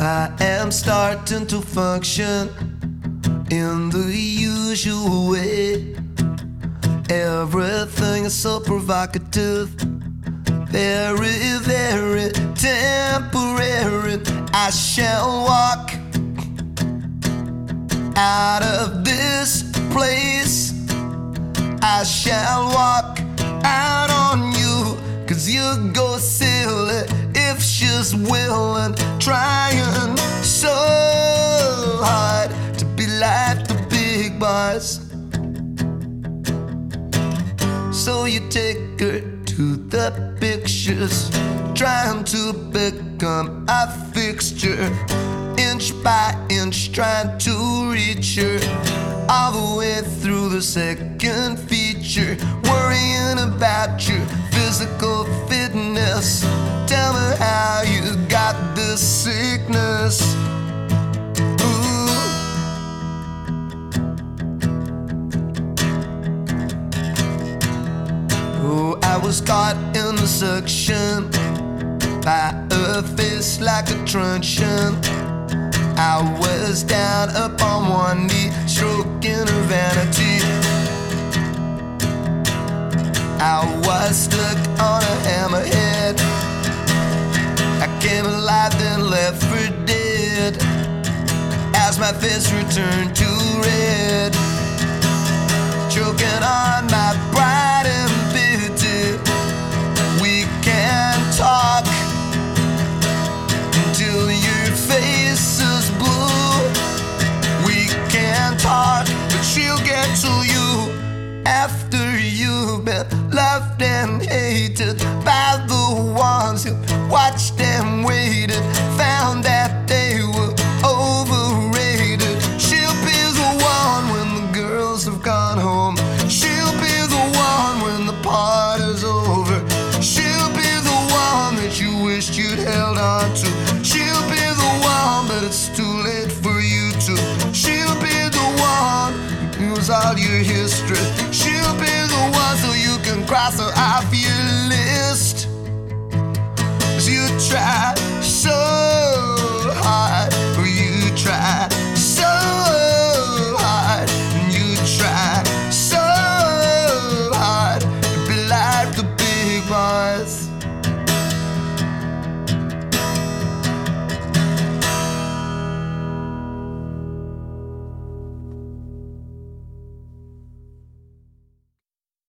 I am starting to function in the usual way. Everything is so provocative, very, very temporary. I shall walk out of this place. I shall walk out on you, 'cause you go silly if she's willing, trying so hard to be like the big boys. So you take her to the pictures, trying to become a fixture, inch by inch trying to reach her, all the way through the second feature, worrying about your physical fitness. Tell me how you got this sickness. Ooh. Oh, I was caught in the suction by a face like a truncheon. I was down up on one knee, stroking her vanity. I was stuck on a hammerhead. I came alive then left for dead, as my face returned to red, choking on my pride and pity. We can't talk until your face is blue. We can't talk, but she'll get to you after you've been loved and hated by the ones who watched and waited, found that they were overrated. She'll be the one when the girls have gone home. She'll be the one when the party's over. She'll be the one that you wished you'd held on to. She'll be the one, but it's too late for you to. She'll be the one who knows all your history. She'll be the one so you can cross her off your